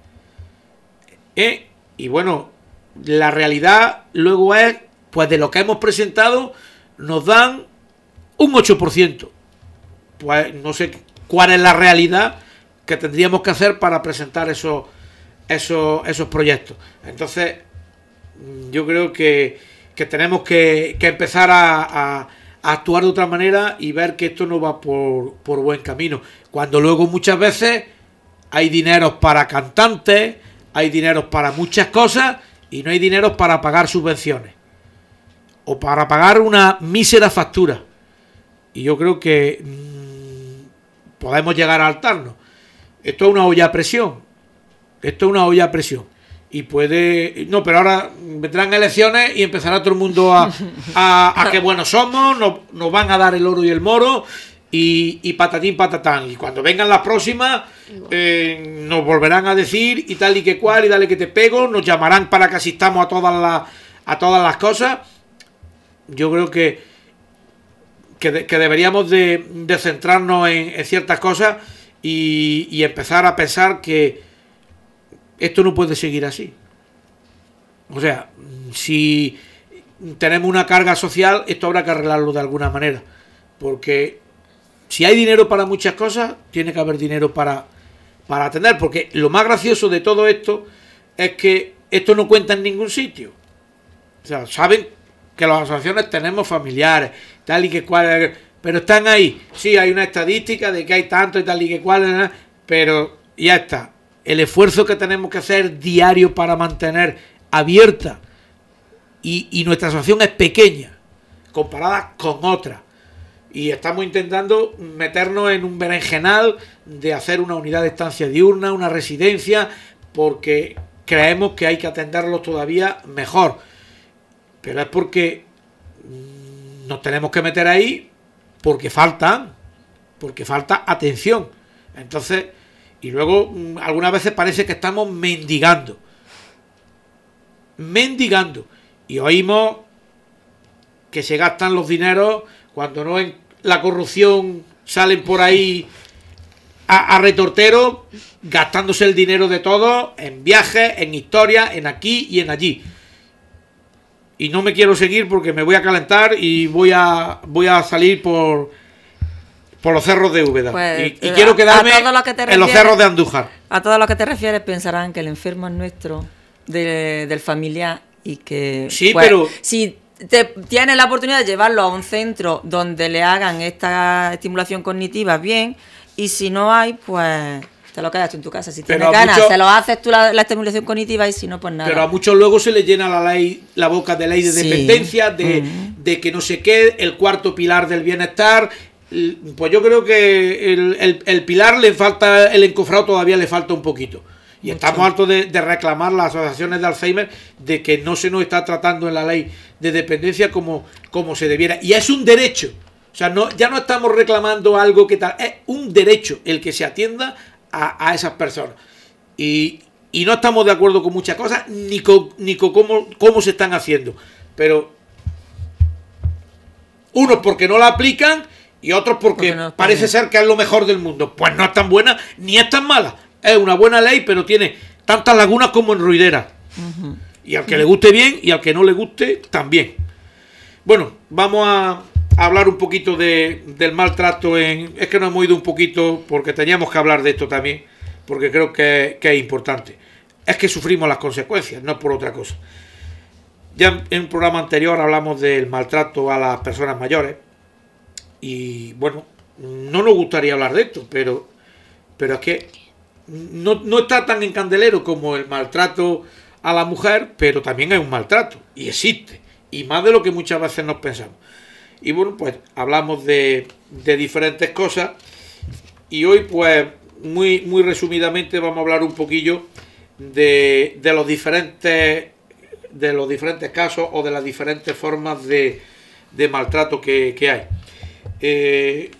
¿Eh? Y bueno, la realidad luego es, pues de lo que hemos presentado, nos dan un ocho por ciento. Pues no sé cuál es la realidad que tendríamos que hacer para presentar esos, esos, esos proyectos. Entonces, yo creo que, que tenemos que, que empezar a, a a actuar de otra manera y ver que esto no va por, por buen camino, cuando luego muchas veces hay dineros para cantantes, hay dineros para muchas cosas y no hay dineros para pagar subvenciones o para pagar una mísera factura, y yo creo que mmm, podemos llegar a hartarnos. Esto es una olla a presión, esto es una olla a presión. Y puede... No, pero ahora vendrán elecciones y empezará todo el mundo a, a, a que buenos somos, nos, nos van a dar el oro y el moro, y, y patatín patatán. Y cuando vengan las próximas, eh, nos volverán a decir y tal y que cual, y dale que te pego, nos llamarán para que asistamos a todas las, a todas las cosas. Yo creo que, que, de, que deberíamos de, de centrarnos en, en ciertas cosas y, y empezar a pensar que esto no puede seguir así. O sea, si tenemos una carga social, esto habrá que arreglarlo de alguna manera. Porque si hay dinero para muchas cosas, tiene que haber dinero para, para atender. Porque lo más gracioso de todo esto es que esto no cuenta en ningún sitio. O sea, saben que las asociaciones tenemos familiares, tal y que cual, pero están ahí. Sí, hay una estadística de que hay tanto y tal y que cual, pero ya está. El esfuerzo que tenemos que hacer diario para mantener abierta, y, y nuestra asociación es pequeña comparada con otras, y estamos intentando meternos en un berenjenal de hacer una unidad de estancia diurna, una residencia, porque creemos que hay que atenderlos todavía mejor. pero es porque nos tenemos que meter ahí porque faltan, porque falta atención. Entonces, y luego algunas veces parece que estamos mendigando, mendigando, y oímos que se gastan los dineros cuando no en la corrupción salen por ahí a, a retorteros gastándose el dinero de todos en viajes, en historias, en aquí y en allí. Y no me quiero seguir porque me voy a calentar y voy a voy a salir por por los cerros de Úbeda. Pues, y, y quiero quedarme lo que en los cerros de Andújar. A todo lo que te refieres pensarán que el enfermo es nuestro, de, del familiar, y que sí, pues, pero si te, tienes la oportunidad de llevarlo a un centro donde le hagan esta estimulación cognitiva, bien, y si no hay, pues te lo quedas tú en tu casa. Si tienes ganas, muchos, te lo haces tú la, la estimulación cognitiva, y si no, pues nada. Pero a muchos luego se les llena la ley, la boca de ley de sí. dependencia, de, uh-huh. de que no sé qué, el cuarto pilar del bienestar. Pues yo creo que el, el, el pilar le falta, el encofrado todavía le falta un poquito. Y Mucho. Estamos hartos de, de reclamar las asociaciones de Alzheimer de que no se nos está tratando en la ley de dependencia como, como se debiera. Y es un derecho. O sea, no, ya no estamos reclamando algo que tal. Es un derecho el que se atienda a, a esas personas. Y, y no estamos de acuerdo con muchas cosas, ni con, ni con cómo, cómo se están haciendo. Pero unos porque no la aplican y otros porque, porque no parece ser que es lo mejor del mundo. Pues no es tan buena ni es tan mala. Es una buena ley, pero tiene tantas lagunas como en Ruidera. Uh-huh. Y al que le guste bien y al que no le guste también. Bueno, vamos a hablar un poquito de, del maltrato en... Es que nos hemos ido un poquito porque teníamos que hablar de esto también, porque creo que, que es importante. Es que sufrimos las consecuencias, no por otra cosa. Ya en un programa anterior hablamos del maltrato a las personas mayores y bueno, no nos gustaría hablar de esto, pero, pero es que no, no está tan en candelero como el maltrato a la mujer, pero también hay un maltrato y existe, y más de lo que muchas veces nos pensamos. Y bueno, pues hablamos de, de diferentes cosas y hoy pues muy, muy resumidamente vamos a hablar un poquillo de, de los diferentes de los diferentes casos o de las diferentes formas de, de maltrato que, que hay. Eh,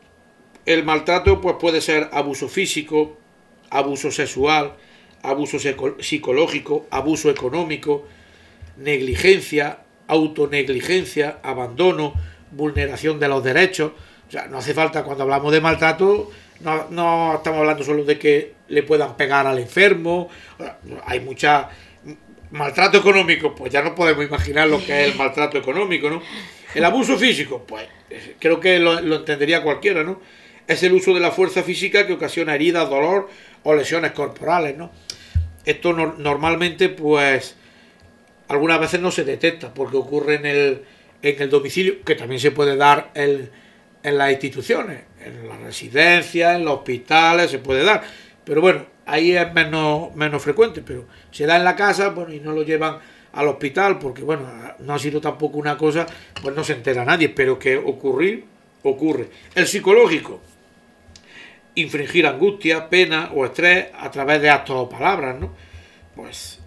el maltrato pues puede ser abuso físico, abuso sexual, abuso psicológico, abuso económico, negligencia, autonegligencia, abandono, vulneración de los derechos. O sea, no hace falta, cuando hablamos de maltrato, no, no estamos hablando solo de que le puedan pegar al enfermo. Hay mucha maltrato económico, pues ya no podemos imaginar lo que es el maltrato económico, ¿no? El abuso físico, pues creo que lo, lo entendería cualquiera, ¿no? Es el uso de la fuerza física que ocasiona heridas, dolor o lesiones corporales, ¿no? Esto no, normalmente, pues, algunas veces no se detecta porque ocurre en el, en el domicilio, que también se puede dar el, en las instituciones, en las residencias, en los hospitales, se puede dar. Pero bueno, ahí es menos, menos frecuente, pero se da en la casa, bueno, y no lo llevan al hospital porque, bueno, no ha sido tampoco una cosa, pues no se entera nadie, pero que ocurrir, ocurre. El psicológico, infringir angustia, pena o estrés a través de actos o palabras, ¿no? Pues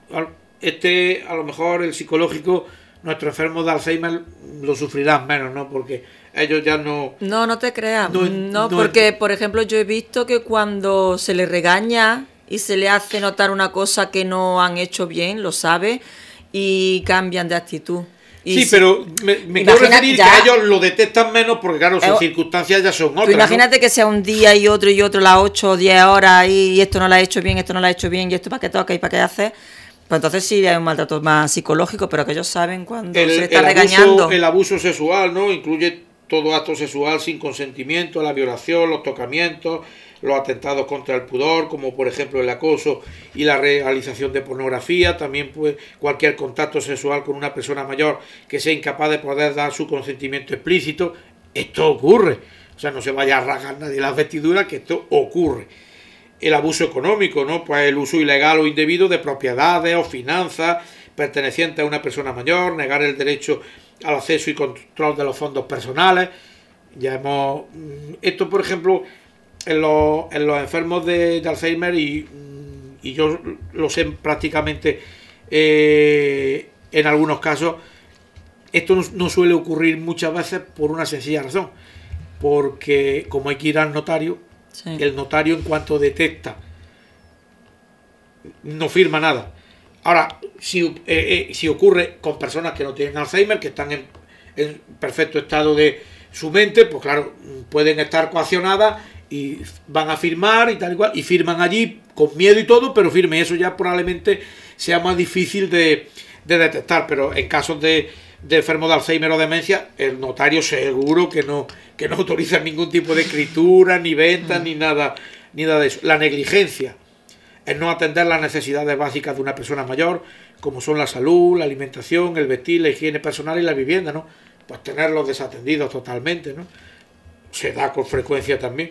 este, a lo mejor el psicológico, nuestros enfermos de Alzheimer lo sufrirán menos, ¿no? Porque ellos ya no... No, no te creas, no, no, no porque, por ejemplo, yo he visto que cuando se les regaña y se le hace notar una cosa que no han hecho bien, lo sabe, y cambian de actitud. Y sí, si, pero me, me quiero referir ya, que ellos lo detectan menos porque, claro, sus eh, circunstancias ya son otras. Imagínate, ¿no? Que sea un día y otro y otro, las ocho o diez horas, y, y esto no lo ha hecho bien, esto no lo ha hecho bien, y esto para qué toca y para qué hace. Pues entonces sí hay un maltrato más psicológico, pero que ellos saben cuando el, se le está el regañando. Abuso, el abuso sexual, ¿no? Incluye todo acto sexual sin consentimiento, la violación, los tocamientos, los atentados contra el pudor, como por ejemplo el acoso y la realización de pornografía, también pues cualquier contacto sexual con una persona mayor que sea incapaz de poder dar su consentimiento explícito. Esto ocurre, o sea, no se vaya a rasgar nadie las vestiduras, que esto ocurre. El abuso económico, ¿no? Pues el uso ilegal o indebido de propiedades o finanzas pertenecientes a una persona mayor, negar el derecho al acceso y control de los fondos personales. Ya hemos... Esto, por ejemplo, en los, en los enfermos de, de Alzheimer, y, y yo lo sé prácticamente eh, en algunos casos. Esto no suele ocurrir muchas veces por una sencilla razón, porque como hay que ir al notario, sí. el notario en cuanto detecta no firma nada. Ahora, si, eh, eh, si ocurre con personas que no tienen Alzheimer, que están en, en perfecto estado de su mente, pues claro, pueden estar coaccionadas y van a firmar y tal y cual, y firman allí con miedo y todo, pero firmen. Eso ya probablemente sea más difícil de, de detectar, pero en casos de de enfermos de Alzheimer o demencia, el notario seguro que no, que no autoriza ningún tipo de escritura, ni venta, ni nada, ni nada de eso. La negligencia es no atender las necesidades básicas de una persona mayor, como son la salud, la alimentación, el vestir, la higiene personal y la vivienda, ¿no? Pues tenerlos desatendidos totalmente, ¿no? Se da con frecuencia también.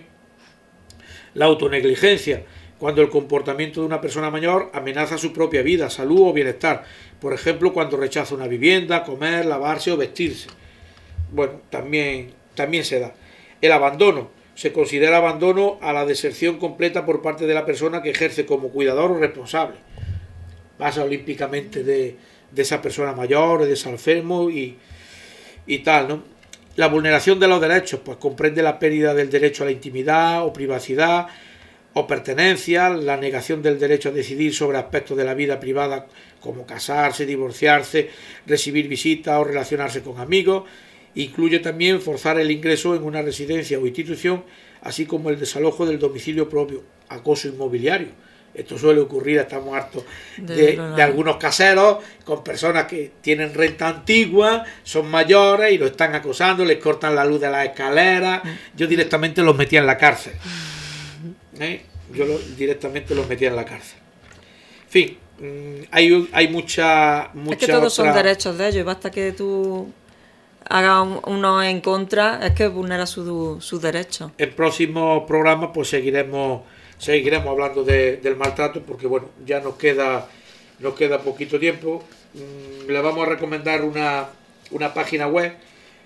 La autonegligencia, cuando el comportamiento de una persona mayor amenaza su propia vida, salud o bienestar. Por ejemplo, cuando rechaza una vivienda, comer, lavarse o vestirse. Bueno, también, también se da. El abandono. Se considera abandono a la deserción completa por parte de la persona que ejerce como cuidador o responsable. Pasa olímpicamente de, de esa persona mayor, de ese enfermo y, y tal, ¿no? La vulneración de los derechos, pues comprende la pérdida del derecho a la intimidad o privacidad, o pertenencia, la negación del derecho a decidir sobre aspectos de la vida privada como casarse, divorciarse, recibir visitas o relacionarse con amigos. Incluye también forzar el ingreso en una residencia o institución, así como el desalojo del domicilio propio, acoso inmobiliario. Esto suele ocurrir, estamos hartos de, de, de algunos caseros con personas que tienen renta antigua, son mayores y lo están acosando, les cortan la luz de las escaleras. Yo directamente los metía en la cárcel. ¿Eh? Yo lo, directamente los metía en la cárcel. En fin, hay, hay mucha, mucha... Es que todos otra... son derechos de ellos, basta que tú hagas uno en contra, es que vulnera sus su derechos. En próximos programas pues seguiremos seguiremos hablando de, del maltrato, porque bueno, ya nos queda nos queda poquito tiempo. Le vamos a recomendar una, una página web,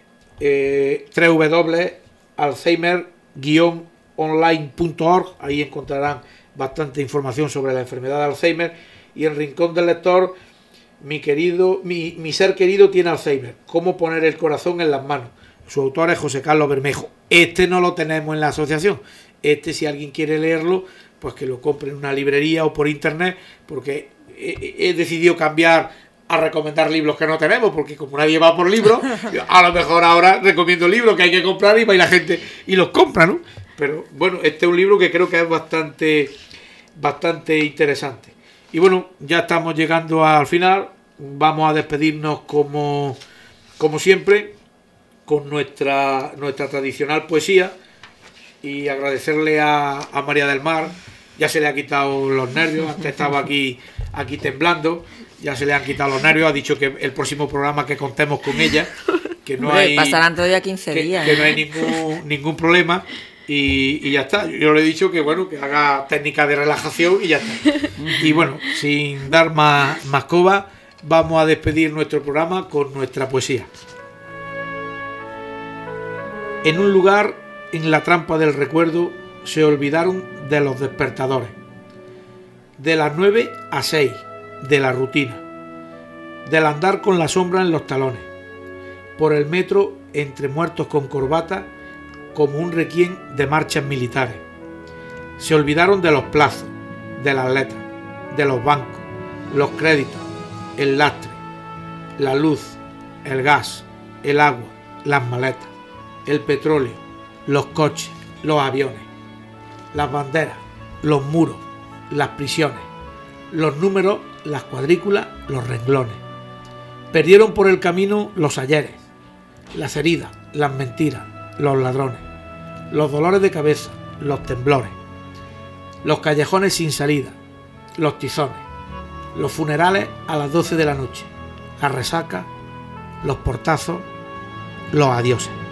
eh, doble u doble u doble u punto alzheimer guion online punto org. Ahí encontrarán bastante información sobre la enfermedad de Alzheimer. Y en Rincón del Lector, mi querido, mi, mi ser querido tiene Alzheimer, cómo poner el corazón en las manos. Su autor es José Carlos Bermejo. Este no lo tenemos en la asociación. Este, si alguien quiere leerlo, pues que lo compre en una librería o por internet, porque he, he decidido cambiar a recomendar libros que no tenemos, porque como nadie va por libros, a lo mejor ahora recomiendo libros que hay que comprar y va y la gente y los compra, ¿no? Pero bueno, este es un libro que creo que es bastante, bastante interesante. Y bueno, ya estamos llegando al final. Vamos a despedirnos como, como siempre, con nuestra, nuestra tradicional poesía, y agradecerle a, a María del Mar. Ya se le ha quitado los nervios, antes estaba aquí, aquí temblando, ya se le han quitado los nervios, ha dicho que el próximo programa que contemos con ella, que no hay, pasarán todavía quince días, que, que no hay ningún, ningún problema. Y, y ya está, yo le he dicho que bueno, que haga técnica de relajación y ya está. Y bueno, sin dar más, más coba, vamos a despedir nuestro programa con nuestra poesía. En un lugar, en la trampa del recuerdo, se olvidaron de los despertadores, de las nueve a seis, de la rutina, del andar con la sombra en los talones, por el metro entre muertos con corbata, como un requiem de marchas militares. Se olvidaron de los plazos, de las letras, de los bancos, los créditos, el lastre, la luz, el gas, el agua, las maletas, el petróleo, los coches, los aviones, las banderas, los muros, las prisiones, los números, las cuadrículas, los renglones. Perdieron por el camino los ayeres, las heridas, las mentiras, los ladrones, los dolores de cabeza, los temblores, los callejones sin salida, los tizones, los funerales a las doce de la noche, la resaca, los portazos, los adioses.